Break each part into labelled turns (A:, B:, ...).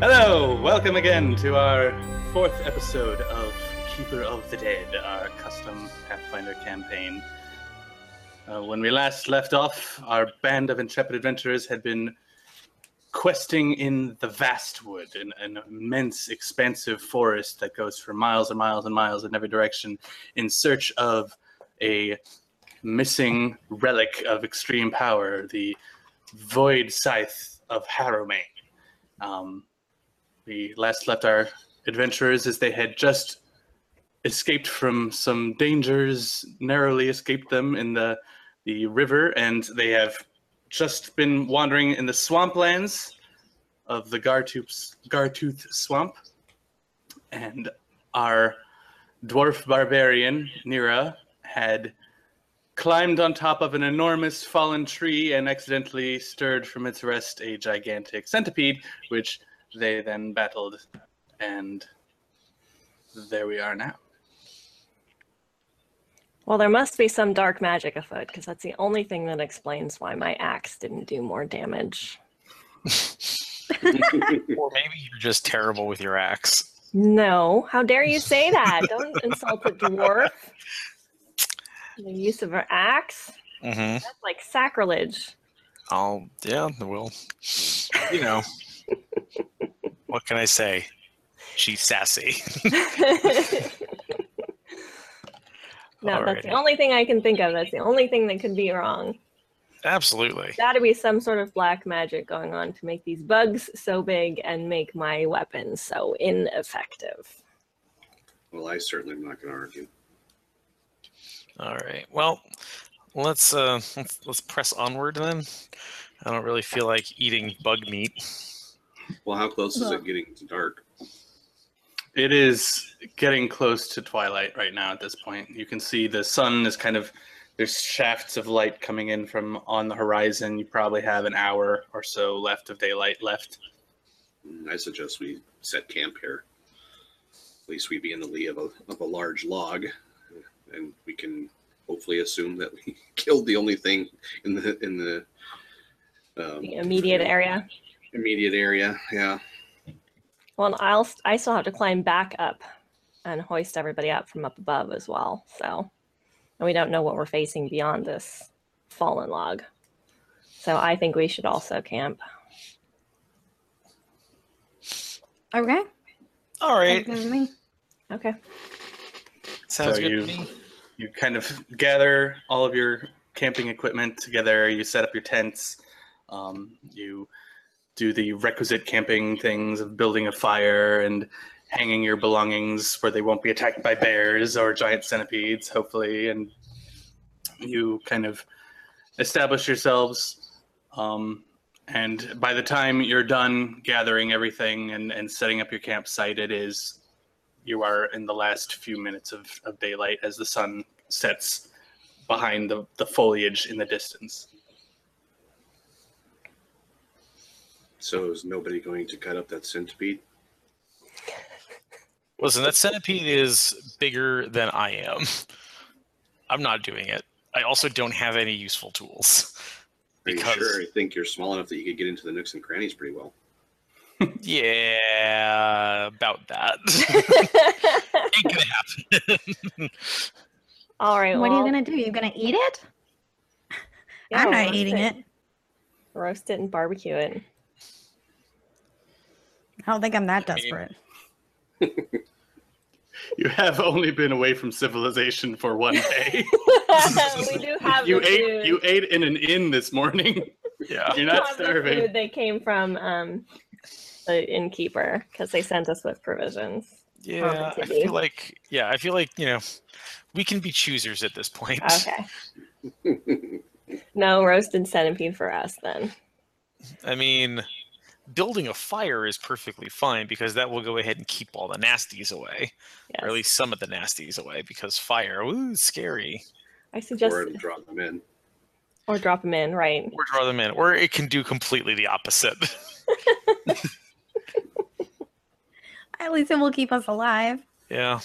A: Hello, welcome again to our fourth episode of Keeper of the Dead, our custom Pathfinder campaign. When we last left off, our band of intrepid adventurers had been questing in the vast wood, an immense, expansive forest that goes for miles and miles and miles in every direction, in search of a missing relic of extreme power, the Void Scythe of Harrowmane. We last left our adventurers as they had just escaped from some dangers, narrowly escaped them in the river, and they have just been wandering in the swamplands of the Gartooth Swamp. And our dwarf barbarian, Nira, had climbed on top of an enormous fallen tree and accidentally stirred from its rest a gigantic centipede, which they then battled, and there we are now.
B: Well, there must be some dark magic afoot, because that's the only thing that explains why my axe didn't do more damage.
C: Or maybe you're just terrible with your axe.
B: No, how dare you say that? Don't insult a dwarf. The use of an axe?
C: Mm-hmm.
B: That's like sacrilege.
C: Oh, yeah, well, you know. What can I say? She's sassy.
B: No, that's the only thing I can think of. That's the only thing that could be wrong.
C: Absolutely.
B: Got to be some sort of black magic going on to make these bugs so big and make my weapons so ineffective.
D: Well, I certainly am not going to argue.
C: All right. Well, let's press onward then. I don't really feel like eating bug meat.
D: Well, how close is it getting to dark?
A: It is getting close to twilight right now at this point. You can see the sun is there's shafts of light coming in from on the horizon. You probably have an hour or so left of daylight left.
D: I suggest we set camp here. At least we'd be in the lee of a large log, and we can hopefully assume that we killed the only thing in the
B: immediate area.
D: Immediate area, yeah.
B: Well, I still have to climb back up and hoist everybody up from up above as well. So, and we don't know what we're facing beyond this fallen log. So I think we should also camp.
E: Okay.
C: All right.
E: Sounds good to me.
B: Okay.
C: Sounds
A: So
C: good to me.
A: You kind of gather all of your camping equipment together. You set up your tents. You do the requisite camping things of building a fire and hanging your belongings where they won't be attacked by bears or giant centipedes, hopefully. And you kind of establish yourselves. And by the time you're done gathering everything and setting up your campsite, you are in the last few minutes of daylight as the sun sets behind the foliage in the distance.
D: So is nobody going to cut up that centipede?
C: Listen, that centipede is bigger than I am. I'm not doing it. I also don't have any useful tools.
D: Are you sure? I think you're small enough that you could get into the nooks and crannies pretty well.
C: Yeah, about that. Ain't gonna happen.
B: All right.
E: What are you going to do? You're going to eat it?
B: Yeah,
E: I'm not
B: roast
E: eating it.
B: Roast it and barbecue it.
E: I don't think I'm that desperate.
A: You have only been away from civilization for one day.
B: We do have
A: You
B: the food.
A: ate in an inn this morning.
C: Yeah.
A: You're
B: We
A: not
B: have the
A: starving.
B: food that came from the innkeeper because they sent us with provisions.
C: Yeah, I feel like we can be choosers at this point.
B: Okay. No roasted centipede for us then.
C: I mean, building a fire is perfectly fine because that will go ahead and keep all the nasties away,
B: Yes.
C: or at least some of the nasties away. Because fire, ooh, scary.
B: I suggest
D: Or draw them in.
B: or drop them in, right?
C: Or draw them in, or it can do completely the opposite.
E: At least it will keep us alive.
C: Yeah.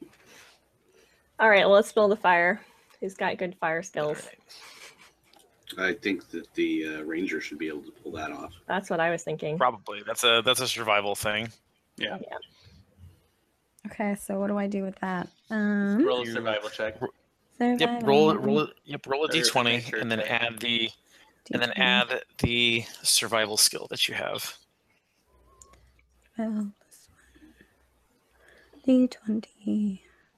B: All right, well, let's build a fire. Who's got good fire skills?
C: All right.
D: I think that the ranger should be able to pull that off.
B: That's what I was thinking.
C: Probably. That's a survival thing.
A: Yeah.
E: Okay, so what do I do with that?
A: Roll a
C: You-
A: survival check.
C: Yep.
E: Survival.
C: Roll a
A: Or
C: d20
A: nature
C: and then
A: check.
C: add the
E: D20.
C: the survival skill that you have.
E: Well, this one. D20.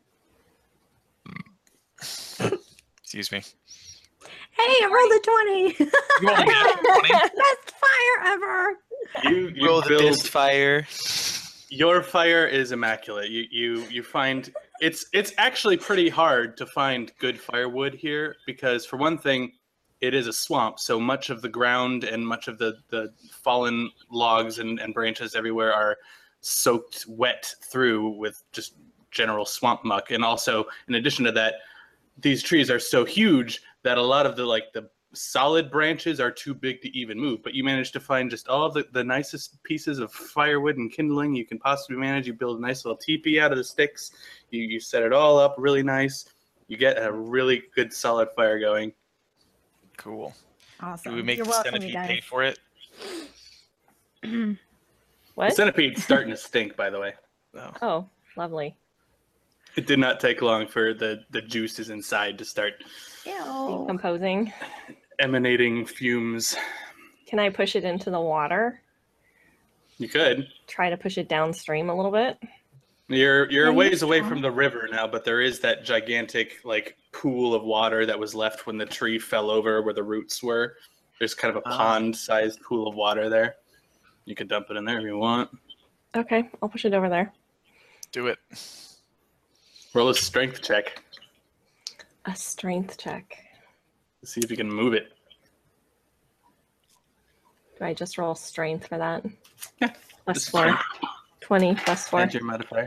C: Excuse me.
E: Hey, I rolled a 20.
C: You rolled a nat 20.
E: Best fire ever.
A: You
C: Roll the
A: build
C: best fire.
A: your fire is immaculate. You find it's actually pretty hard to find good firewood here because for one thing, it is a swamp, so much of the ground and much of the fallen logs and branches everywhere are soaked wet through with just general swamp muck. And also, in addition to that, these trees are so huge that a lot of the solid branches are too big to even move. But you manage to find just all the nicest pieces of firewood and kindling you can possibly manage. You build a nice little teepee out of the sticks. You set it all up really nice. You get a really good solid fire going.
C: Cool.
E: Awesome.
C: Do we make
E: You're
C: the
E: welcome,
C: centipede
E: you
C: pay
E: guys.
C: for it?
A: The
B: What?
A: centipede's starting to stink, by the way.
C: No.
B: Oh, lovely.
A: It did not take long for the juices inside to start
E: Ew.
B: Composing.
A: emanating fumes.
B: Can I push it into the water?
A: You could.
B: Try to push it downstream a little bit.
A: You're
E: Yeah,
A: a ways
E: you
A: away
E: can.
A: from the river now, but there is that gigantic pool of water that was left when the tree fell over where the roots were. There's kind of a
C: Ah.
A: pond-sized pool of water there. You can dump it in there if you want.
B: Okay, I'll push it over there.
C: Do it.
A: Roll a strength check
B: A strength check.
A: to see if you can move it.
B: Do I just roll strength for that?
A: Yeah,
B: Plus
A: Just
B: 4. 20 plus 4.
A: add your modifier.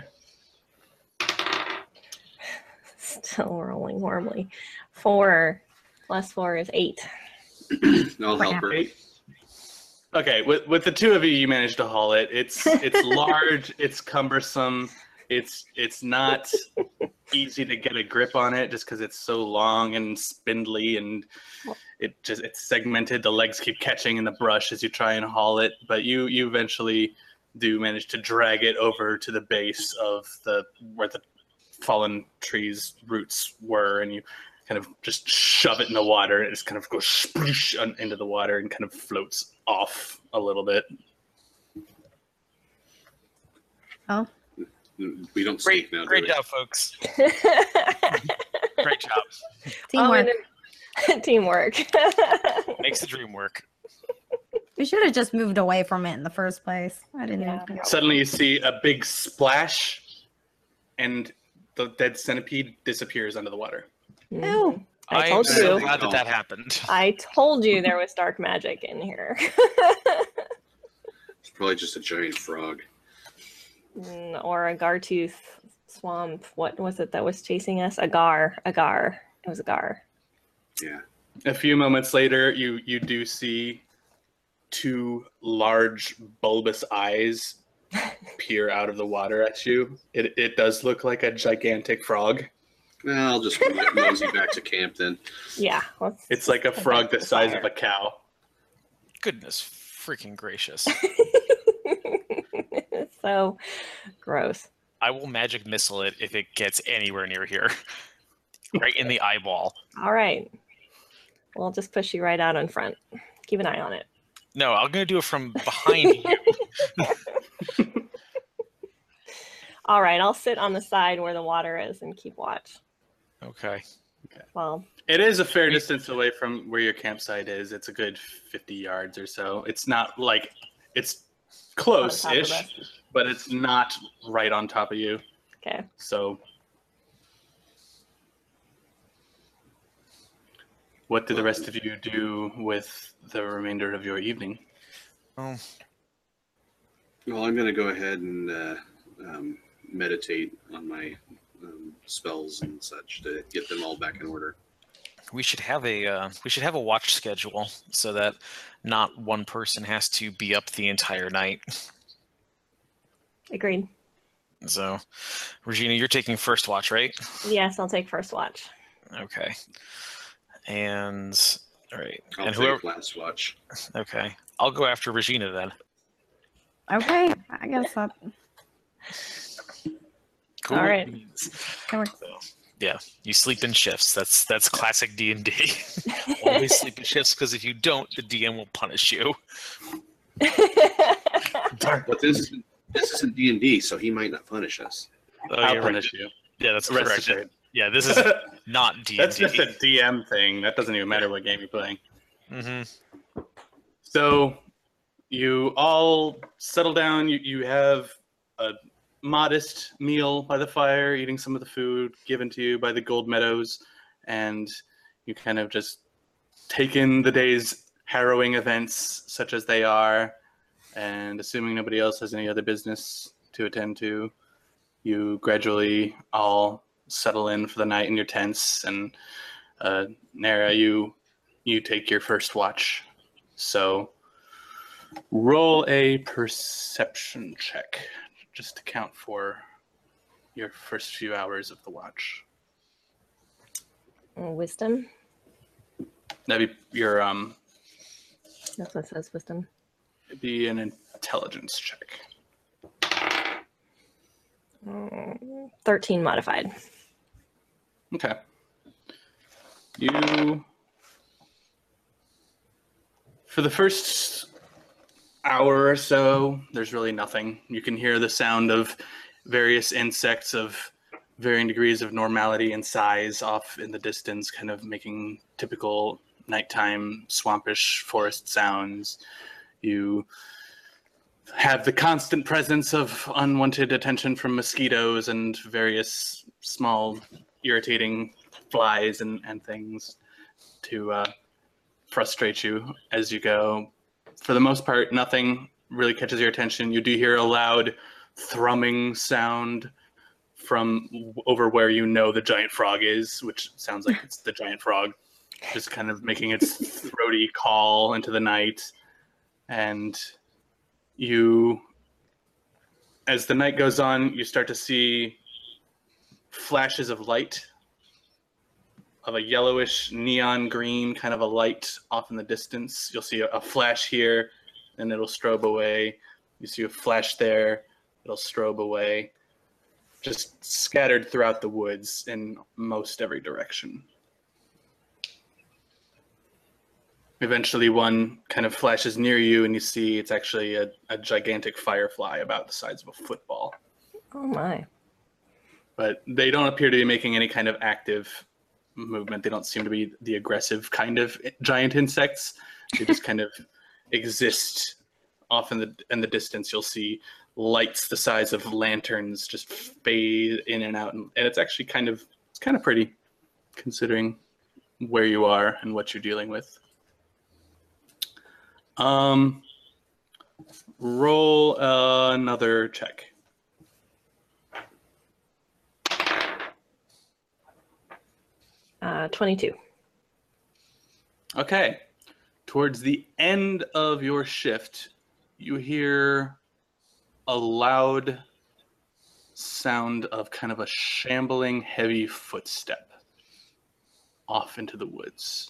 B: Still rolling horribly. 4 plus 4 is 8.
D: I'll help her.
A: Eight. Okay, with the two of you, you managed to haul it. It's large. It's cumbersome. It's not easy to get a grip on it just because it's so long and spindly and it's segmented. The legs keep catching in the brush as you try and haul it, but you eventually do manage to drag it over to the base of where the fallen tree's roots were, and you kind of just shove it in the water. It just kind of goes sploosh into the water and kind of floats off a little bit.
E: Oh,
D: We don't speak now, do
C: Great
D: we?
C: job, folks. Great job.
E: teamwork.
B: Teamwork.
C: Makes the dream work.
E: We should have just moved away from it in the first place. I didn't
B: Yeah.
E: even.
A: Suddenly you see a big splash, and the dead centipede disappears under the water.
B: Mhm. I
C: I'm
B: told
C: so
B: you.
C: glad that happened.
B: I told you there was dark magic in here.
D: It's probably just a giant frog.
B: Or a Gartooth swamp. What was it that was chasing us? A gar. It was a gar.
D: Yeah.
A: A few moments later, you do see two large bulbous eyes peer out of the water at you. It does look like a gigantic frog.
D: Well, I'll just mosey back to camp then.
B: Yeah.
A: It's like a frog the size of a cow.
C: Goodness freaking gracious.
B: So gross.
C: I will magic missile it if it gets anywhere near here. Right in the eyeball.
B: All right. We'll just push you right out in front. Keep an eye on it.
C: No, I'm going to do it from behind you.
B: All right. I'll sit on the side where the water is and keep watch.
C: Okay.
B: Well,
A: It is a fair distance away from where your campsite is. It's a good 50 yards or so. It's not like it's
B: on top of
A: close-ish,
B: us.
A: but it's not right on top of you.
B: Okay.
A: So, what do the rest of you do with the remainder of your evening?
C: Oh,
D: Well, I'm going to go ahead and meditate on my spells and such to get them all back in order.
C: we should have a watch schedule so that not one person has to be up the entire night.
B: Agreed.
C: So, Regina, you're taking first watch, right?
B: Yes, I'll take first watch.
C: Okay. And All right.
D: I'll
C: And
D: take
C: whoever.
D: last watch.
C: Okay. I'll go after Regina then.
E: Okay, I guess that
C: Cool.
B: All right.
C: beans.
E: that works.
C: So, yeah, you sleep in shifts. That's classic D&D. Always sleep in shifts because if you don't, the DM will punish you.
D: But this isn't D&D, so he might not punish us.
C: Oh,
A: I'll
C: you're right.
A: punish you.
C: Yeah, that's
A: Rest
C: correct.
A: assured.
C: Yeah, this is not D&D.
A: That's just a DM thing. That doesn't even matter what game you're playing.
C: Mm-hmm.
A: So you all settle down. You have a modest meal by the fire, eating some of the food given to you by the Gold Meadows, and you kind of just take in the day's harrowing events, such as they are, and assuming nobody else has any other business to attend to, you gradually all settle in for the night in your tents, and Nara, you take your first watch. So roll a perception check just to count for your first few hours of the watch.
B: Wisdom.
A: That'd be your
B: That's what it says. Wisdom.
A: it'd be an intelligence check.
B: 13 modified.
A: Okay. You, for the first hour or so, there's really nothing. You can hear the sound of various insects of varying degrees of normality and size off in the distance, kind of making typical nighttime swampish forest sounds. You have the constant presence of unwanted attention from mosquitoes and various small irritating flies and things to frustrate you as you go. For the most part, nothing really catches your attention. You do hear a loud thrumming sound from over where you know the giant frog is, which sounds like it's the giant frog, just kind of making its throaty call into the night. And you, as the night goes on, you start to see flashes of light, of a yellowish neon green kind of a light off in the distance. You'll see a flash here, and it'll strobe away. You see a flash there, it'll strobe away. Just scattered throughout the woods in most every direction. Eventually one kind of flashes near you, and you see it's actually a gigantic firefly about the size of a football.
B: Oh my.
A: But they don't appear to be making any kind of active movement. They don't seem to be the aggressive kind of giant insects. They just kind of exist off in the distance. You'll see lights the size of lanterns just fade in and out, and it's actually kind of pretty, considering where you are and what you're dealing with. Roll another check.
B: Uh, 22.
A: Okay. Towards the end of your shift, you hear a loud sound of kind of a shambling, heavy footstep off into the woods.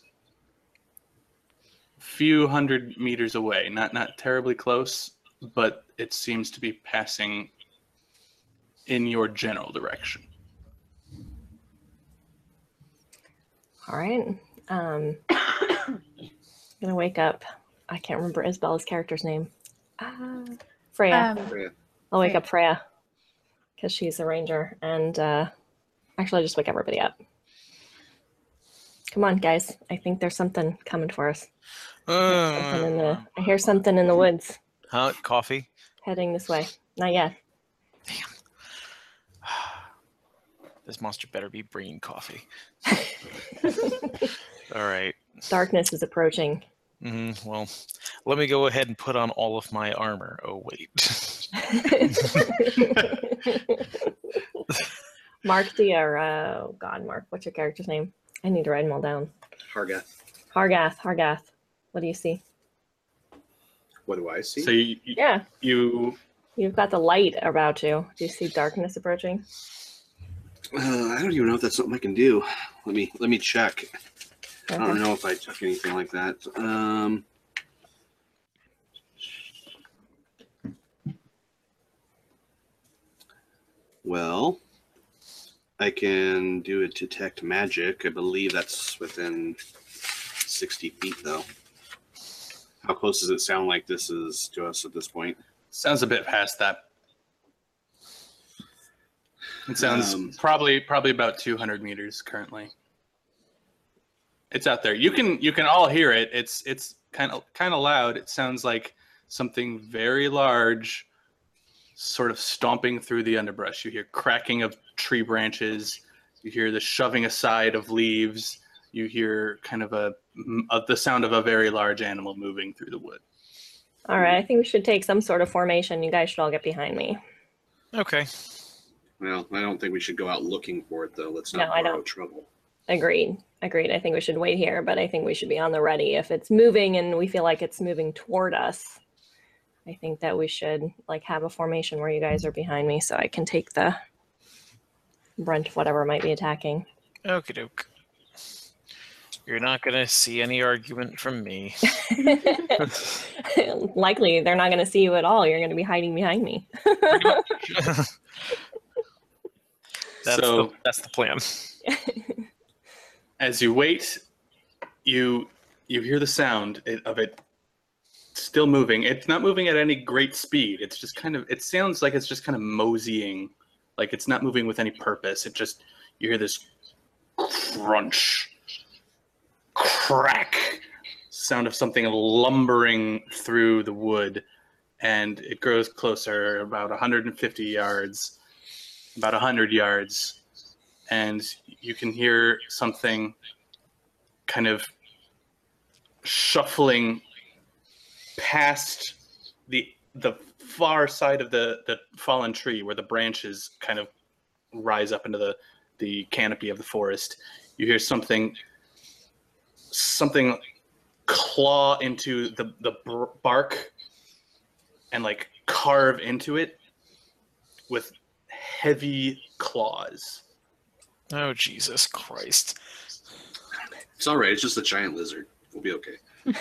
A: A few hundred meters away, not terribly close, but it seems to be passing in your general direction.
B: All right. Gonna wake up. I can't remember Isabel's character's name. Freya. I'll wake
E: Freya.
B: up Freya because she's a ranger, and actually, I'll just wake everybody up. Come on, guys. I think there's something coming for us. I hear something in the woods
C: Huh? Coffee?
B: heading this way. Not yet.
C: This monster better be bringing coffee. All right.
B: Darkness is approaching.
C: Well, let me go ahead and put on all of my armor. Oh, wait.
B: Mark oh God, Mark, what's your character's name? I need to write them all down.
D: Hargath.
B: Hargath. What do you see?
D: What do I see?
A: So
B: Yeah,
A: you
B: you've got the light about you. Do you see darkness approaching?
D: I don't even know if that's something I can do. Let me check. I don't know if I took anything like that. Well, I can do a detect magic. I believe that's within 60 feet, though. How close does it sound like this is to us at this point?
A: Sounds a bit past that. It sounds probably about 200 meters currently. It's out there. You can all hear it. It's kind of loud. It sounds like something very large, sort of stomping through the underbrush. You hear cracking of tree branches. You hear the shoving aside of leaves. You hear kind of the sound of a very large animal moving through the wood.
B: All right, I think we should take some sort of formation. You guys should all get behind me.
C: Okay.
D: Well, I don't think we should go out looking for it, though. Let's not borrow trouble.
B: Agreed. I think we should wait here, but I think we should be on the ready. If it's moving and we feel like it's moving toward us, I think that we should have a formation where you guys are behind me so I can take the brunt of whatever might be attacking.
C: Okie doke. You're not going to see any argument from me.
B: Likely, they're not going to see you at all. You're going to be hiding behind me.
C: That's the plan.
A: As you wait, you hear the sound of it still moving. It's not moving at any great speed. It's just it sounds like it's just kind of moseying. Like it's not moving with any purpose. You hear this crunch, crack sound of something lumbering through the wood, and it grows closer, about 150 yards, about 100 yards, and you can hear something kind of shuffling past the far side of the fallen tree where the branches kind of rise up into the canopy of the forest. You hear something claw into the bark and carve into it with heavy claws.
C: Oh, Jesus Christ.
D: It's all right. It's just a giant lizard. We'll be okay.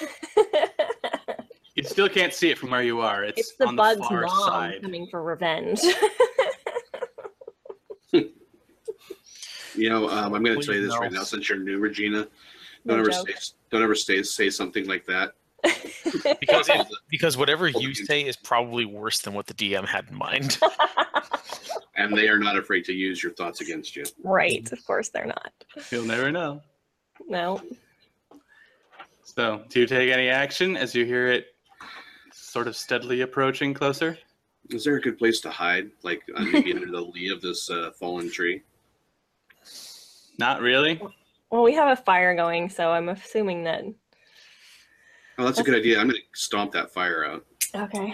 A: You still can't see it from where you are. It's
B: the
A: on
B: bug's
A: the far
B: mom
A: side.
B: coming for revenge.
D: I'm going to tell you this right now, since you're new, Regina. Don't ever say something like that.
C: Because whatever you say is probably worse than what the DM had in mind.
D: And they are not afraid to use your thoughts against you.
B: Right, of course they're not.
A: You'll never know.
B: No.
A: So, do you take any action as you hear it sort of steadily approaching closer?
D: Is there a good place to hide, maybe under the lee of this fallen tree?
A: Not really.
B: Well, we have a fire going, so I'm assuming that...
D: Oh, that's a good idea. I'm going to stomp that fire out.
B: Okay.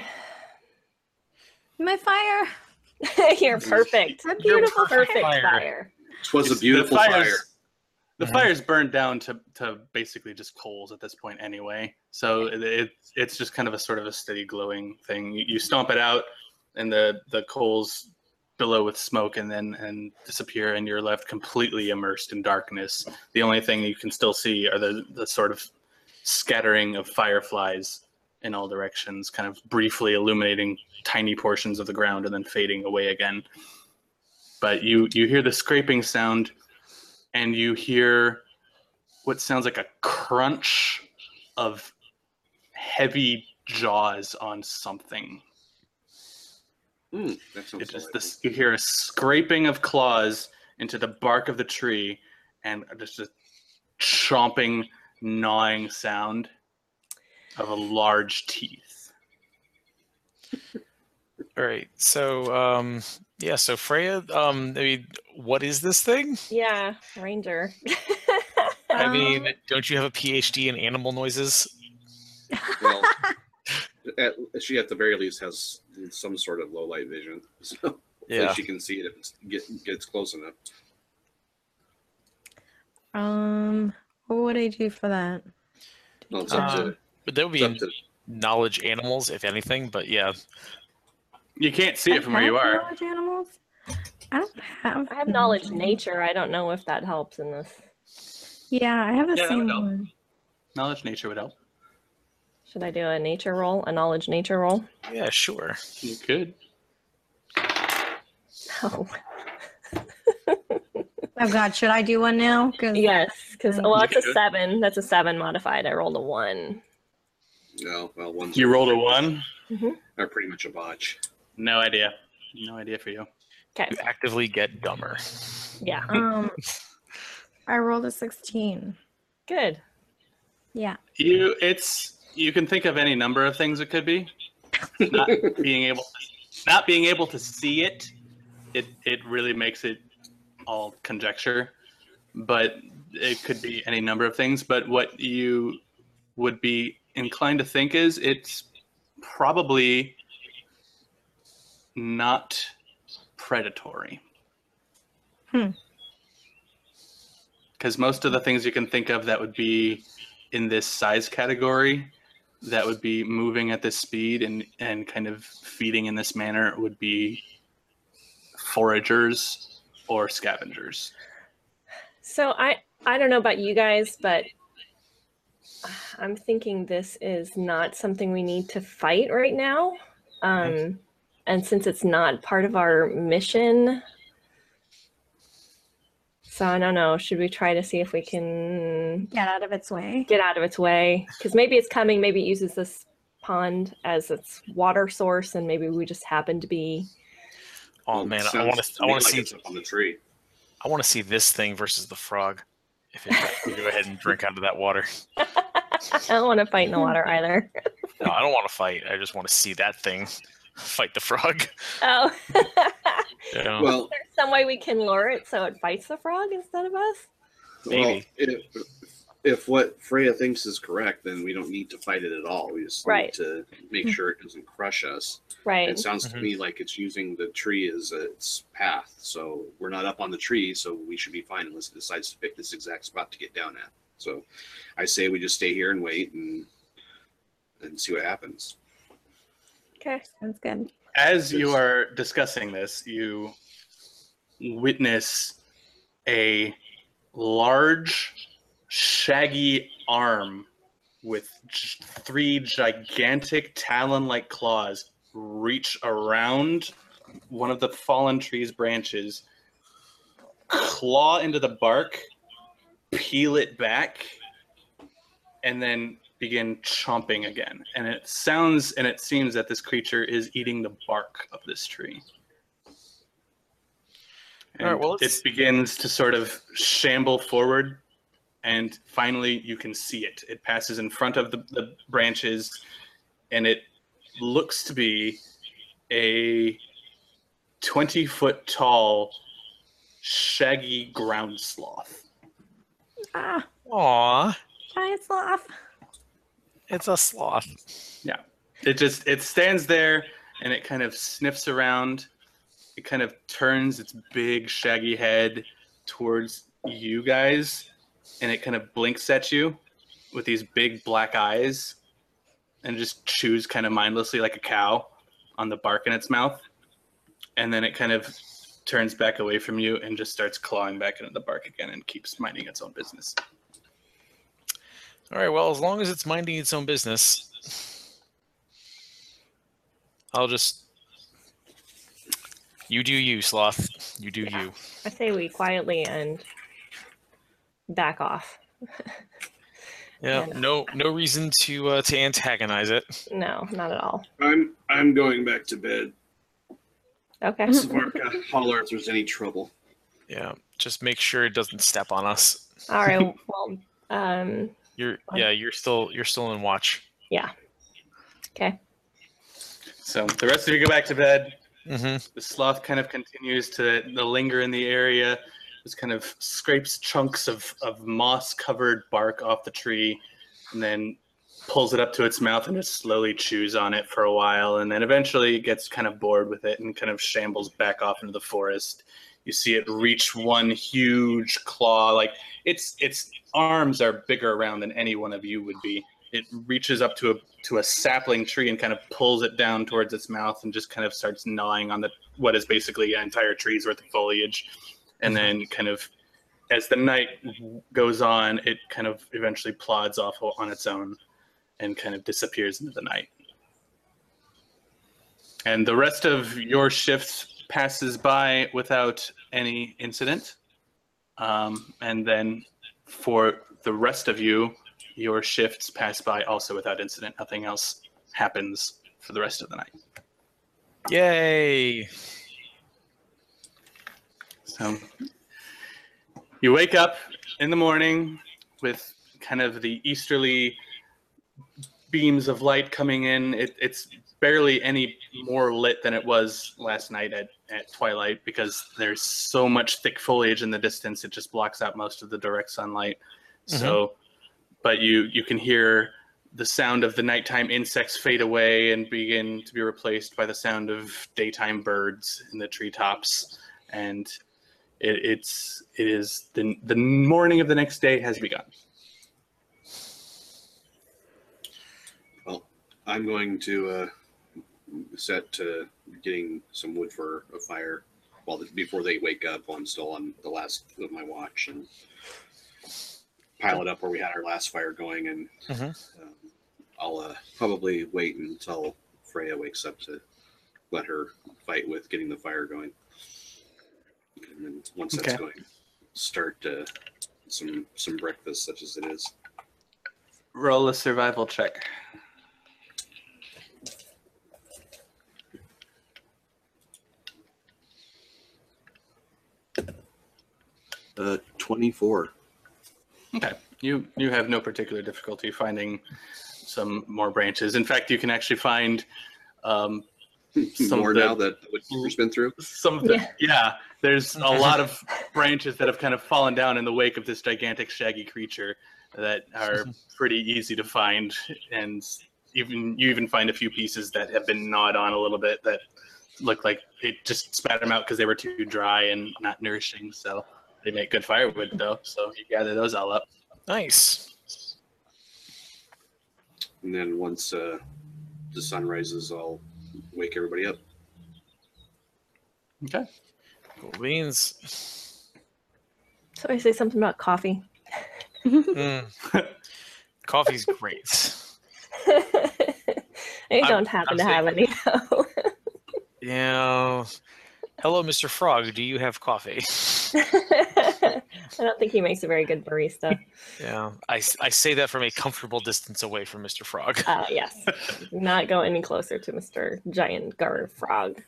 E: My fire.
B: You're perfect.
E: A beautiful
B: Perfect fire.
D: Twas a beautiful fire.
A: The fire's burned down to basically just coals at this point anyway. So it's just kind of a sort of a steady glowing thing. You stomp it out, and the coals billow with smoke and disappear, and you're left completely immersed in darkness. The only thing you can still see are the sort of scattering of fireflies in all directions, kind of briefly illuminating tiny portions of the ground and then fading away again. But you hear the scraping sound, and you hear what sounds like a crunch of heavy jaws on something.
D: That sounds
A: You hear a scraping of claws into the bark of the tree, and just a chomping, gnawing sound of a large teeth.
C: All right. So, so Freya, what is this thing?
B: Yeah, ranger.
C: I mean, don't you have a PhD in animal noises?
D: Well, she at the very least has some sort of low light vision, so
C: Yeah.
D: she can see it if it gets close enough.
E: What would I do for that?
D: Well, it's up to,
C: But there would
D: it's up
C: be
D: to
C: knowledge animals, if anything. But yeah,
A: You can't see it from where you
E: I have
A: are.
E: knowledge animals? I don't have.
B: I have knowledge nature. I don't know if that helps in this.
E: Yeah, I have the
A: Yeah, that
E: same
A: would help.
E: one.
A: Knowledge nature would help.
B: Should I do a nature roll, a knowledge nature roll?
C: Yeah, sure.
A: You could.
B: Oh,
E: Oh God, should I do one now? 'Cause
B: yes, because
E: I-
B: well,
A: You
B: it's
A: can
B: a
A: do it.
B: 7. That's a 7 modified. I rolled a 1.
D: No, well, ones
A: You
D: are-
A: rolled a 1?
D: are pretty much a botch.
A: No idea. No idea for you.
B: Okay.
C: You actively get dumber.
B: Yeah.
E: I rolled a 16.
B: Good.
E: Yeah.
A: You can think of any number of things it could be. Not being able to see it, it really makes it all conjecture. But it could be any number of things. But what you would be inclined to think is it's probably not predatory. Because most of the things you can think of that would be in this size category, that would be moving at this speed and kind of feeding in this manner, would be foragers or scavengers.
B: So I don't know about you guys, but I'm thinking this is not something we need to fight right now. And since it's not part of our mission, so I don't know, should we try to see if we can
E: Get out of its way.
B: get out of its way? Because maybe it's coming, maybe it uses this pond as its water source, and maybe we just happen to be.
C: Oh man, I
D: Sounds
C: want to
D: me
C: see
D: it's up on the tree.
C: I want to see this thing versus the frog. If we go ahead and drink out of that water.
B: I don't want to fight in the water either.
C: No, I don't want to fight. I just want to see that thing fight the frog.
B: Oh.
C: You know?
D: Well,
B: Is there some way we can lure it so it fights the frog instead of us?
C: Maybe.
D: If what Freya thinks is correct, then we don't need to fight it at all. We just
B: Right.
D: need to make sure it doesn't crush us.
B: Right.
D: It sounds to me like it's using the tree as its path. So we're not up on the tree, so we should be fine unless it decides to pick this exact spot to get down at. So I say we just stay here and wait and see what happens.
B: Okay.
E: Sounds good.
A: As you are discussing this, you witness a large, shaggy arm with 3 gigantic talon-like claws reach around one of the fallen tree's branches, claw into the bark, peel it back, and then begin chomping again. And it sounds and it seems that this creature is eating the bark of this tree. And
C: All right, well,
A: it begins to sort of shamble forward, and finally you can see it. It passes in front of the branches, and it looks to be a 20-foot tall, shaggy ground sloth.
E: Ah,
C: Aw,
E: giant sloth.
C: it's a sloth.
A: It stands there and it kind of sniffs around. It kind of turns its big shaggy head towards you guys, and it kind of blinks at you with these big black eyes and just chews kind of mindlessly like a cow on the bark in its mouth. And then it kind of turns back away from you and just starts clawing back into the bark again and keeps minding its own business.
C: All right, well, as long as it's minding its own business, I'll just... You do you, sloth. You do
B: Yeah.
C: you.
B: I say we quietly and back off.
C: Yeah,
B: Yeah.
C: no reason to antagonize it.
B: No, not at all.
D: I'm going back to bed.
B: Okay.
D: Svarka, holler if there's any trouble.
C: Yeah, just make sure it doesn't step on us.
B: All right. Well,
C: You're still in watch.
B: yeah. Okay.
A: So the rest of you go back to bed.
C: Mm-hmm.
A: The sloth kind of continues to linger in the area. Just kind of scrapes chunks of moss-covered bark off the tree, and then pulls it up to its mouth and just slowly chews on it for a while, and then eventually gets kind of bored with it and kind of shambles back off into the forest. You see it reach one huge claw, like its arms are bigger around than any one of you would be. It reaches up to a sapling tree and kind of pulls it down towards its mouth and just kind of starts gnawing on what is basically an entire tree's worth of foliage. And then kind of as the night goes on, it kind of eventually plods off on its own and kind of disappears into the night. And the rest of your shifts passes by without any incident. And then for the rest of you, your shifts pass by also without incident. Nothing else happens for the rest of the night.
C: Yay!
A: So you wake up in the morning with kind of the easterly beams of light coming in. It's barely any more lit than it was last night at twilight because there's so much thick foliage in the distance. It just blocks out most of the direct sunlight. So, but you can hear the sound of the nighttime insects fade away and begin to be replaced by the sound of daytime birds in the treetops. And it is the morning of the next day has begun.
D: Well, I'm going to set to getting some wood for a fire before they wake up while I'm still on the last of my watch, and pile it up where we had our last fire going. And I'll probably wait until Freya wakes up to let her fight with getting the fire going. And then once that's going, start some breakfast, such as it is.
A: Roll a survival check.
D: 24.
A: Okay. You have no particular difficulty finding some more branches. In fact, you can actually find some
D: more now that what you've been through.
A: Some of the, there's a lot of branches that have kind of fallen down in the wake of this gigantic shaggy creature that are pretty easy to find, and you even find a few pieces that have been gnawed on a little bit that look like it just spat them out because they were too dry and not nourishing. So they make good firewood though. So you gather those all up.
C: Nice.
D: And then once the sun rises, I'll wake everybody up.
A: Okay.
C: Cool beans.
B: So I say something about coffee.
C: Coffee's great.
B: I don't happen to have any though.
C: Yeah. Hello, Mr. Frog. Do you have coffee?
B: I don't think he makes a very good barista.
C: Yeah. I say that from a comfortable distance away from Mr. Frog.
B: Yes. Do not go any closer to Mr. Giant Garteeth Frog.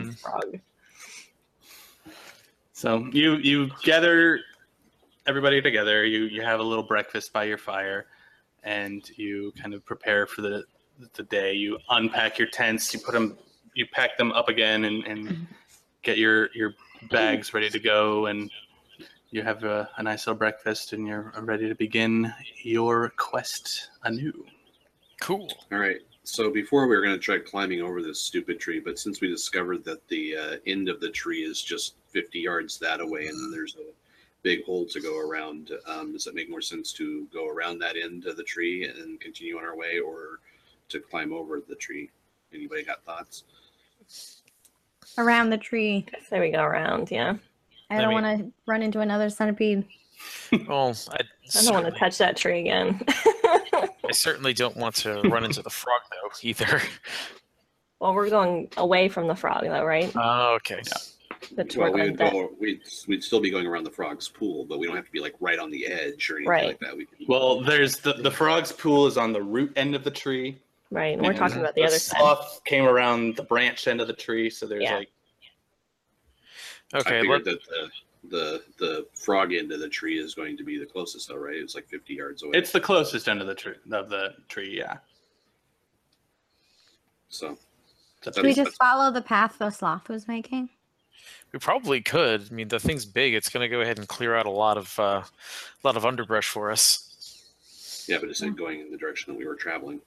A: So you gather everybody together. You have a little breakfast by your fire, and you kind of prepare for the day. You unpack your tents. You pack them up again, and get your bags ready to go. And you have a nice little breakfast, and you're ready to begin your quest anew.
C: Cool.
D: All right. So before we were going to try climbing over this stupid tree, but since we discovered that the end of the tree is just 50 yards that away, and then there's a big hole to go around, does it make more sense to go around that end of the tree and continue on our way, or to climb over the tree? Anybody got thoughts?
E: Around the tree.
B: There we go around, yeah.
E: I don't want to run into another centipede.
C: Well,
B: I don't want to touch that tree again.
C: I certainly don't want to run into the frog, though, either.
B: Well, we're going away from the frog, though, right?
C: Oh, okay.
B: Yeah.
D: Well, we'd still be going around the frog's pool, but we don't have to be like right on the edge or anything like that.
A: Well, there's the frog's pool is on the root end of the tree.
B: Right, and we're talking about the other side. The
A: sloth came around the branch end of the tree, so there's like.
C: Okay.
D: I figured that the frog end of the tree is going to be the closest, though, right? It's like 50 yards away.
A: It's the closest end of the tree, yeah.
D: So.
E: Should we just follow the path the sloth was making?
C: We probably could. I mean, the thing's big. It's going to go ahead and clear out a lot of underbrush for us.
D: Yeah, but it's going in the direction that we were traveling.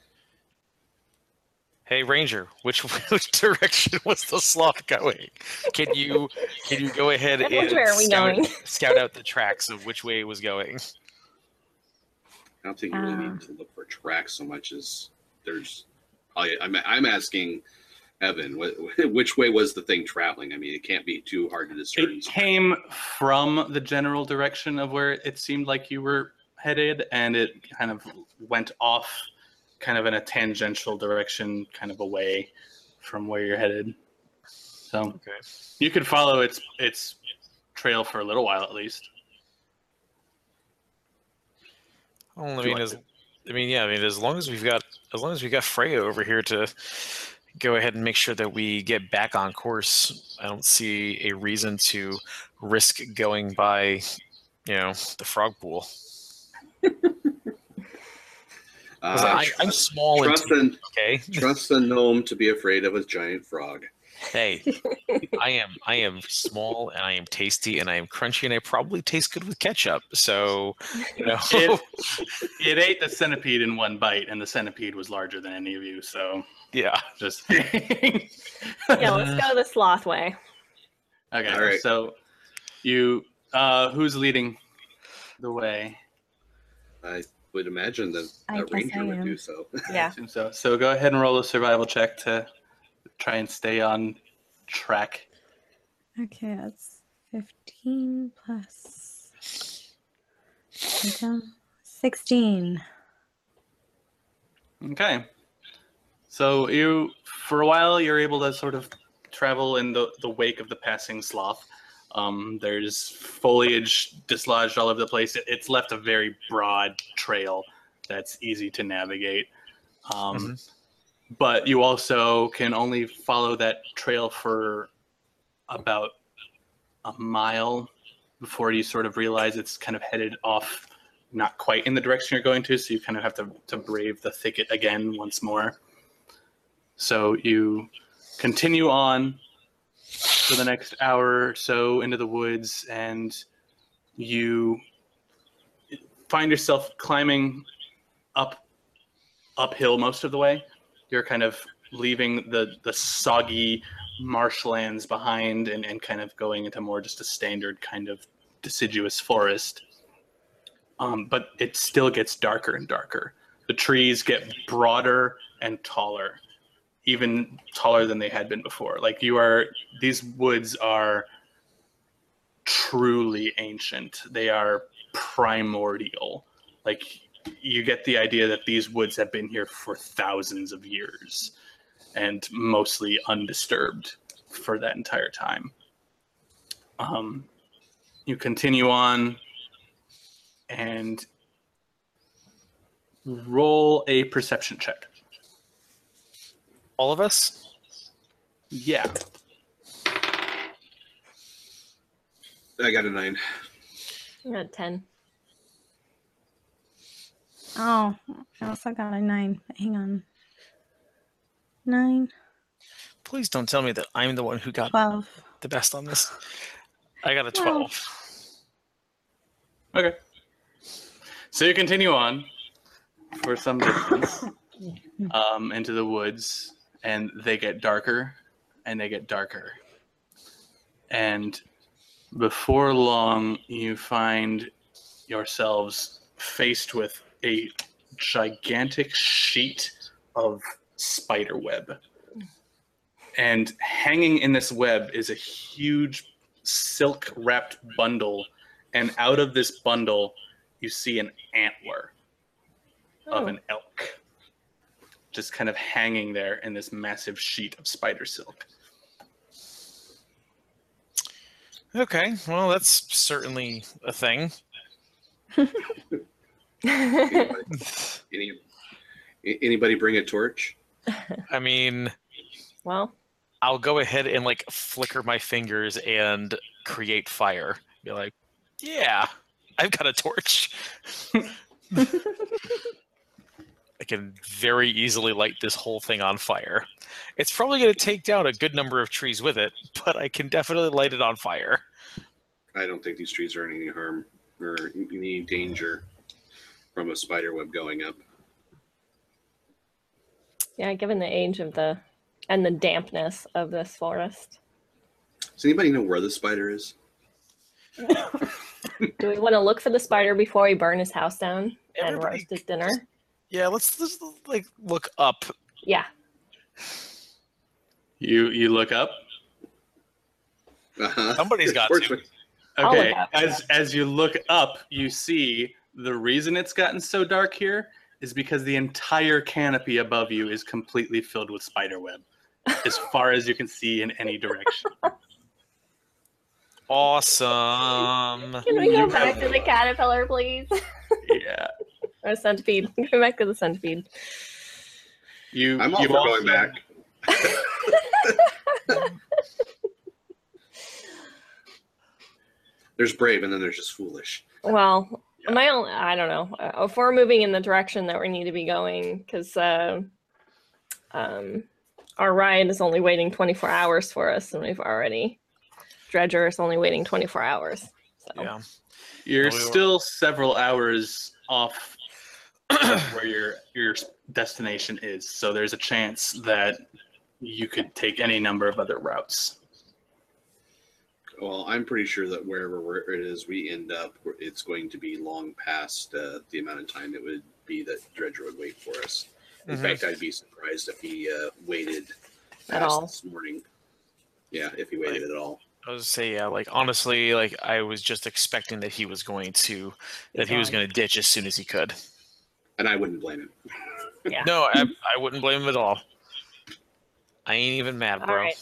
C: Hey, Ranger, which direction was the sloth going? Can you go ahead and scout out the tracks of which way it was going?
D: I don't think you really need to look for tracks so much as there's. I'm asking Evan, which way was the thing traveling? I mean, it can't be too hard to discern.
A: It came from the general direction of where it seemed like you were headed, and it kind of went off kind of in a tangential direction, kind of away from where you're headed. So you could follow its trail for a little while at least.
C: Well, as long as we've got Freya over here to go ahead and make sure that we get back on course, I don't see a reason to risk going by, the frog pool. I'm small and okay.
D: Trust a gnome to be afraid of a giant frog.
C: Hey, I am small and I am tasty and I am crunchy and I probably taste good with ketchup. So,
A: it ate the centipede in one bite, and the centipede was larger than any of you. So
C: yeah,
A: just
B: yeah. Let's go the sloth way.
A: Okay,
D: all right.
A: So you, who's leading the way?
D: I would imagine that a ranger would do so.
B: Yeah.
A: So go ahead and roll a survival check to try and stay on track.
E: Okay, that's 15 plus 16.
A: Okay. So for a while, you're able to sort of travel in the wake of the passing sloth. There's foliage dislodged all over the place. It's left a very broad trail that's easy to navigate. But you also can only follow that trail for about a mile before you sort of realize it's kind of headed off, not quite in the direction you're going to, so you kind of have to brave the thicket again once more. So you continue on for the next hour or so into the woods, and you find yourself climbing uphill most of the way. You're kind of leaving the soggy marshlands behind and kind of going into more just a standard kind of deciduous forest. But it still gets darker and darker. The trees get broader and taller, even taller than they had been before. Like these woods are truly ancient. They are primordial. Like, you get the idea that these woods have been here for thousands of years and mostly undisturbed for that entire time. You continue on and roll a perception check.
C: All of us?
A: Yeah.
D: I got a 9.
B: I got 10.
E: Oh, I also got a 9. Hang on. 9.
C: Please don't tell me that I'm the one who got
E: 12.
C: the best on this. I got a 12.
A: Okay. So you continue on for some distance into the woods, and they get darker and they get darker. And before long, you find yourselves faced with a gigantic sheet of spider web. And hanging in this web is a huge silk-wrapped bundle. And out of this bundle, you see an antler of an elk just kind of hanging there in this massive sheet of spider silk.
C: Okay, well, that's certainly a thing.
D: Anybody bring a torch?
C: I mean,
B: well,
C: I'll go ahead and flicker my fingers and create fire. Be like, yeah, I've got a torch. I can very easily light this whole thing on fire. It's probably going to take down a good number of trees with it, but I can definitely light it on fire.
D: I don't think these trees are in any harm or any danger from a spider web going up.
B: Yeah, given the age of the dampness of this forest.
D: Does anybody know where the spider is?
B: Do we want to look for the spider before we burn his house down and roast his dinner?
C: Yeah, let's look up.
B: Yeah.
A: You look up.
C: Somebody's got
D: Works
C: to.
D: with-
B: I'll
A: Okay,
B: look up.
A: as you look up, you see the reason it's gotten so dark here is because the entire canopy above you is completely filled with spider web, as far as you can see in any direction.
C: Awesome.
B: Can we go
A: You
B: back
A: have-
B: to the caterpillar, please?
A: Yeah,
B: Or centipede. Go back to the centipede.
A: you.
D: I'm all
A: you
D: for
A: also-
D: going back. There's brave, and then there's just foolish.
B: Well,
A: Yeah.
B: I don't know. If we're moving in the direction that we need to be going, because our ride is only waiting 24 hours for us, and we've already Dredger is only waiting 24 hours. So
C: Yeah.
A: You're
C: Well, we were-
A: still several hours off of where your destination is, so there's a chance that you could take any number of other routes.
D: Well, I'm pretty sure that wherever it is we end up, it's going to be long past the amount of time it would be that Dredger would wait for us. In
C: Mhm.
D: fact, I'd be surprised if he waited
B: At
D: past
B: all.
D: this morning. Yeah, if he waited at all.
C: I was say, yeah, like honestly, like I was just expecting that he was going to ditch as soon as he could.
D: And I wouldn't blame him.
B: Yeah.
C: No, I wouldn't blame him at all. I ain't even mad,
B: All
C: bro.
B: right.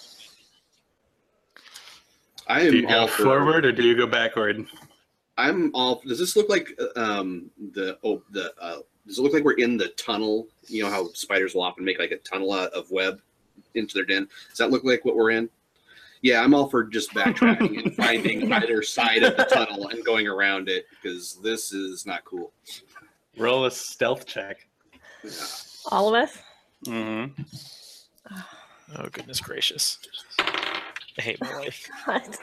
D: I
A: Do you
D: am
A: go
D: all for
A: forward or do you go backward?
D: I'm all. Does this look like does it look like we're in the tunnel? You know how spiders will often make like a tunnel out of web into their den. Does that look like what we're in? Yeah, I'm all for just backtracking and finding either side of the tunnel and going around it because this is not cool.
A: Roll a stealth check.
D: Yeah.
B: All of us?
A: Mm-hmm.
C: Oh goodness gracious! I hate my life.
B: God.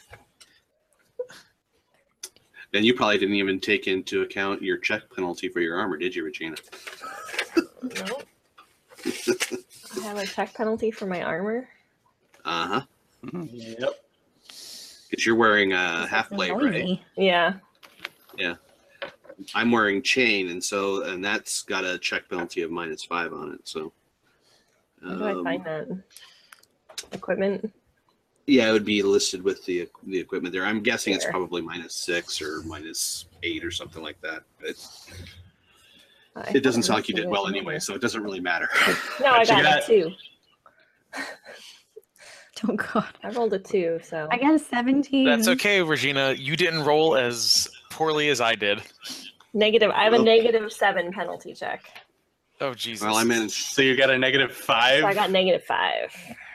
D: And you probably didn't even take into account your check penalty for your armor, did you, Regina?
B: No. I have a check penalty for my armor.
D: Uh huh.
A: Yep.
D: Because you're wearing a half blade, right?
E: Noisy.
B: Yeah.
D: I'm wearing chain, and that's got a check penalty of -5 on it. So,
B: Where do I find that? Equipment?
D: yeah, it would be listed with the equipment there. I'm guessing it's
B: Sure.
D: probably -6 or -8 or something like that.
B: I
D: It doesn't
B: thought
D: sound like you
B: listed
D: did
B: it
D: well
B: in
D: anyway,
B: there.
D: so it doesn't really matter.
B: No, I
A: But you
B: got
A: got-
B: a 2.
E: Oh god.
B: I rolled a 2, so.
E: I got a 17.
C: That's okay, Regina. You didn't roll as poorly as I did.
B: Negative. I have a
D: Well-
B: -7 penalty check.
C: Oh Jesus.
D: Well, I managed.
A: So you got a -5.
B: So I got -5.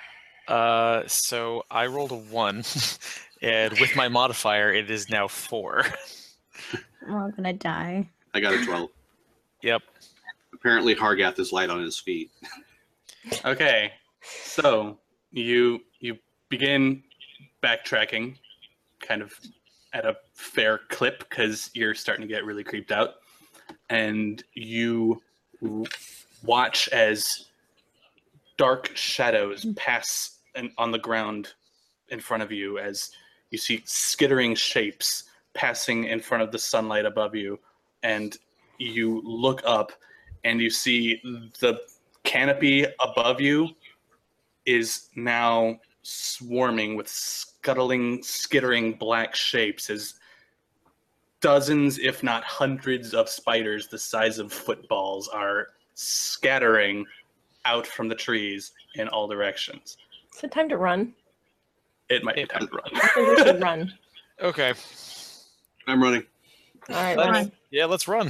C: So I rolled a 1, and with my modifier, it is now 4.
E: We're all gonna die.
D: I got a 12.
C: Yep.
D: Apparently, Hargath is light on his feet.
A: Okay, so you begin backtracking, kind of at a fair clip because you're starting to get really creeped out, and you watch as dark shadows pass on the ground in front of you as you see skittering shapes passing in front of the sunlight above you, and you look up and you see the canopy above you is now swarming with skittering black shapes as dozens, if not hundreds, of spiders the size of footballs are scattering out from the trees in all directions.
B: Is it time to run?
A: It might be time to
B: I
A: run.
B: think we should run.
C: Okay.
D: I'm running.
B: All right,
C: Let's-
B: run.
C: Yeah, let's run.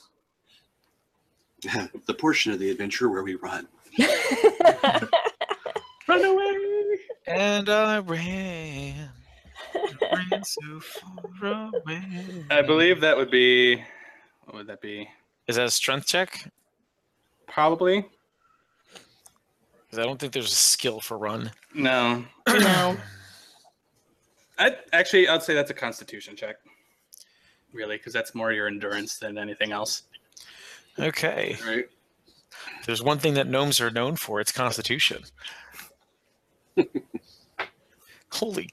D: The portion of the adventure where we run.
A: Run away!
C: And I ran so far away.
A: I believe that would be. What would that be?
C: Is that a strength check?
A: Probably.
C: Because I don't think there's a skill for run.
A: No.
B: No.
A: I'd say that's a Constitution check. Really, because that's more your endurance than anything else.
C: Okay.
D: Right?
C: There's one thing that gnomes are known for. It's constitution. Holy.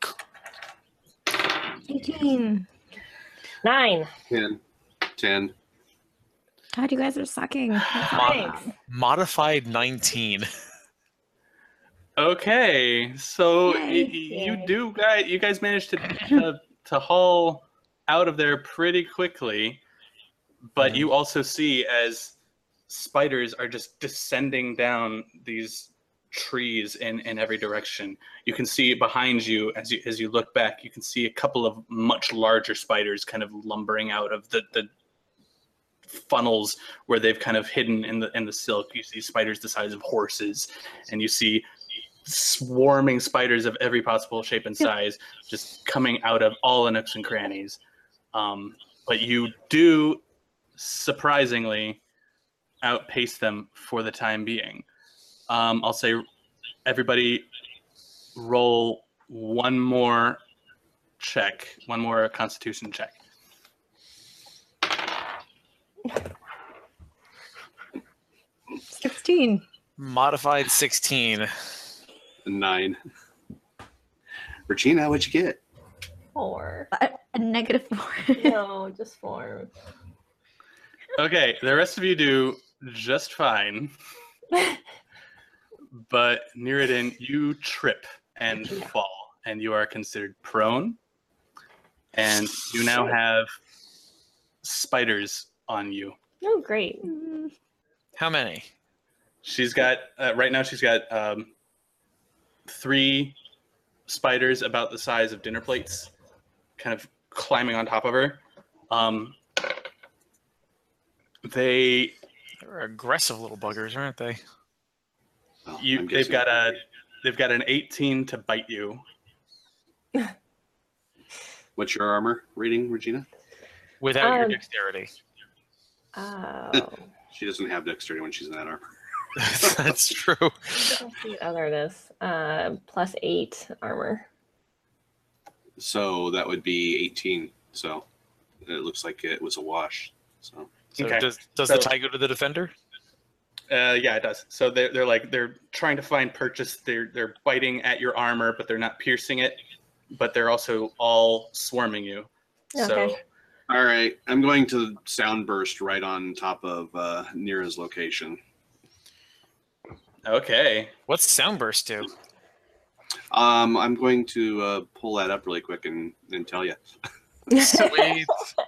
E: 18.
B: 9.
D: 10.
E: God, you guys are sucking.
B: Thanks.
C: Modified 19.
A: Okay, so
E: Yay.
A: you guys managed to haul out of there pretty quickly, but you also see as spiders are just descending down these trees in every direction. You can see behind you as you look back, you can see a couple of much larger spiders kind of lumbering out of the funnels where they've kind of hidden in the silk. You see spiders the size of horses, and you see swarming spiders of every possible shape and size just coming out of all the nooks and crannies. But you do surprisingly outpace them for the time being. I'll say everybody roll one more constitution check.
E: 16.
C: Modified 16.
D: 9. Regina, what'd you get?
B: 4.
E: A negative 4.
B: No, just 4.
A: Okay, the rest of you do just fine. But Niridin, you trip and fall, and you are considered prone. And you now have spiders on you.
B: Oh, great.
C: How many?
A: She's got right now. She's got 3 spiders about the size of dinner plates, kind of climbing on top of her. They're
C: aggressive little buggers, aren't they?
D: Oh,
A: they've got an 18 to bite you.
D: What's your armor rating, Regina?
C: Without your dexterity.
B: Oh.
D: She doesn't have dexterity when she's in that armor.
C: That's true.
B: Let's see what other it is. +8 armor.
D: So that would be 18. So it looks like it was a wash. So
A: Okay.
C: Does
A: So-
C: the tie go to the defender?
A: Yeah, it does. So they're trying to find purchase. They're biting at your armor, but they're not piercing it. But they're also all swarming you.
B: Okay.
A: So
D: all right, I'm going to sound burst right on top of Nira's location.
A: okay.
C: What's Soundburst do?
D: I'm going to pull that up really quick and tell you.
C: Sweet.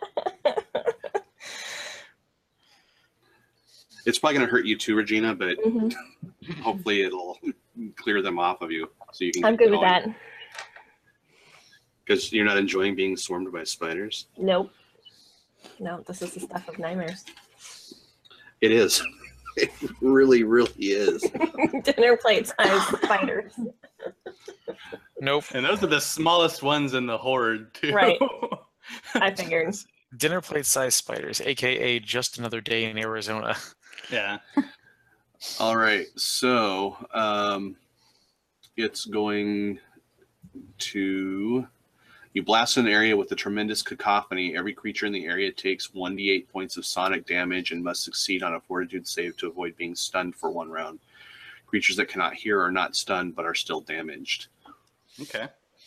D: It's probably going to hurt you too, Regina, but
B: Mhm.
D: hopefully it'll clear them off of you so you can.
B: I'm good with that.
D: Because you're not enjoying being swarmed by spiders.
B: Nope. No, this is the stuff of nightmares.
D: It is. It really, really is.
B: Dinner plate size spiders.
C: Nope.
A: And those are the smallest ones in the horde too.
B: Right. I figured.
C: Dinner plate sized spiders, aka just another day in Arizona.
A: Yeah.
D: All right, so it's going to. You blast an area with a tremendous cacophony. Every creature in the area takes 1d8 points of sonic damage and must succeed on a fortitude save to avoid being stunned for 1 round. Creatures that cannot hear are not stunned but are still damaged.
A: Okay.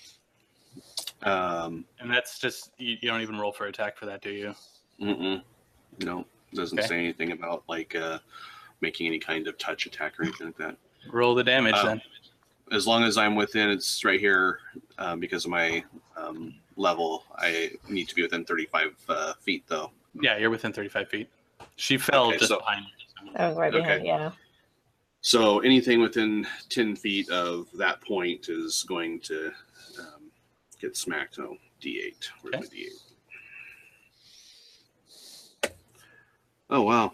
D: Um,
A: And that's just you don't even roll for attack for that, do you?
D: no, doesn't
A: Okay.
D: say anything about like making any kind of touch attack or anything like that.
A: Roll the damage then.
D: As long as I'm within, it's right here because of my level. I need to be within 35 feet, though.
A: Yeah, you're within 35 feet. She fell
D: Okay,
A: just
D: so-
A: behind you.
B: That was right behind.
D: Okay.
B: Yeah.
D: So anything within 10 feet of that point is going to get smacked. Oh, D8. Where's my D8? Oh, wow.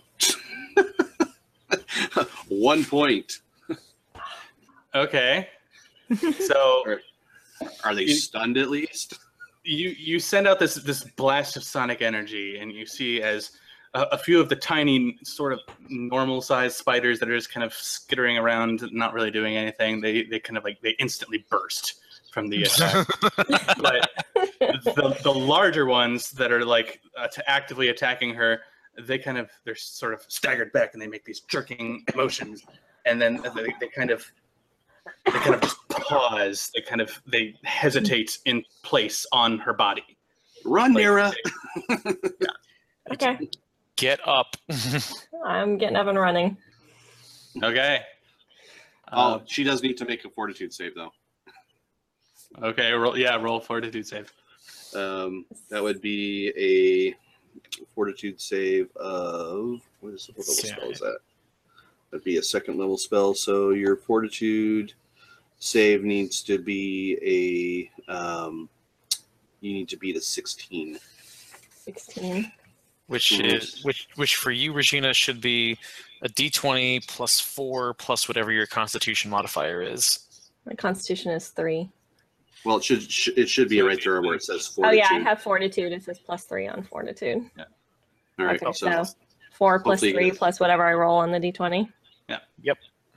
D: 1 point.
A: Okay. So
D: Are they stunned at least?
A: you send out this blast of sonic energy, and you see as a few of the tiny sort of normal sized spiders that are just kind of skittering around, not really doing anything. They kind of they instantly burst from the attack. But the larger ones that are actively attacking her, they're sort of staggered back and they make these jerking motions, and then they kind of just pause. They hesitate in place on her body.
D: Run, Nira!
B: Okay.
C: Get up.
B: I'm getting up and running.
A: Okay.
D: She does need to make a fortitude save, though.
A: Okay, roll fortitude save.
D: That would be a fortitude save of what level spell is that? That'd be a second level spell. So your fortitude save needs to be you need to beat a 16.
B: 16.
C: Which for you, Regina, should be a D20 plus 4 plus whatever your Constitution modifier is.
B: My Constitution is 3.
D: Well, it should be right there where it says fortitude.
B: Oh yeah, I have Fortitude. It says +3 on Fortitude.
A: Yeah.
D: All right.
B: Okay, so 4 plus 3 plus whatever I roll on the D20.
A: Yeah.
C: Yep.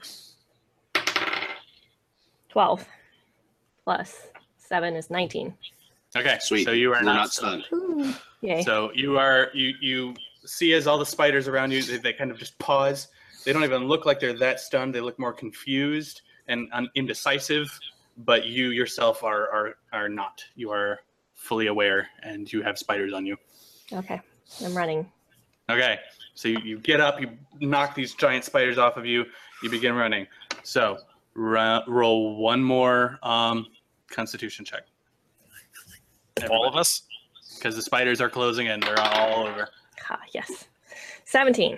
B: 12 plus 7 is 19.
A: Okay,
D: Sweet.
A: so you are
D: We're
A: not
D: not
A: stunned.
D: stunned.
B: Yay.
A: So you see as all the spiders around you, they kind of just pause. They don't even look like they're that stunned. They look more confused and indecisive. But you yourself are not. You are fully aware, and you have spiders on you.
B: Okay, I'm running.
A: Okay, so you get up, you knock these giant spiders off of you, you begin running. So roll one more Constitution check.
C: All of us?
A: Because the spiders are closing in. They're all over.
B: Ah, yes. 17.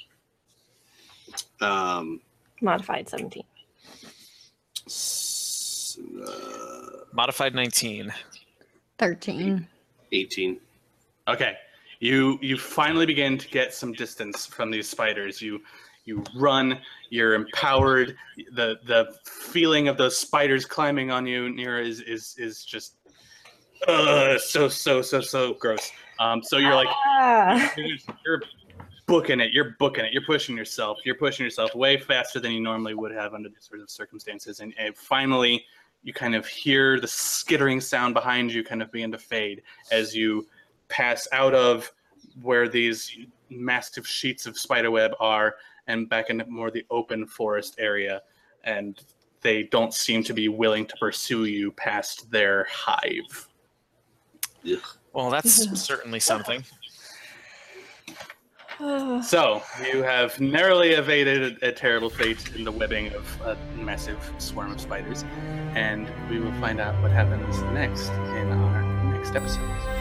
B: Modified 17.
C: Modified 19.
E: 13.
D: 18.
A: Okay, you finally begin to get some distance from these spiders. You run. You're empowered. The feeling of those spiders climbing on you, Nira, is just so gross. So you're like you're booking it. You're pushing yourself. You're pushing yourself way faster than you normally would have under these sort of circumstances. And finally, you kind of hear the skittering sound behind you kind of begin to fade as you pass out of where these massive sheets of spiderweb are and back into more the open forest area. And they don't seem to be willing to pursue you past their hive.
D: Ugh.
C: Well, that's certainly something.
A: So you have narrowly evaded a terrible fate in the webbing of a massive swarm of spiders, and we will find out what happens next in our next episode.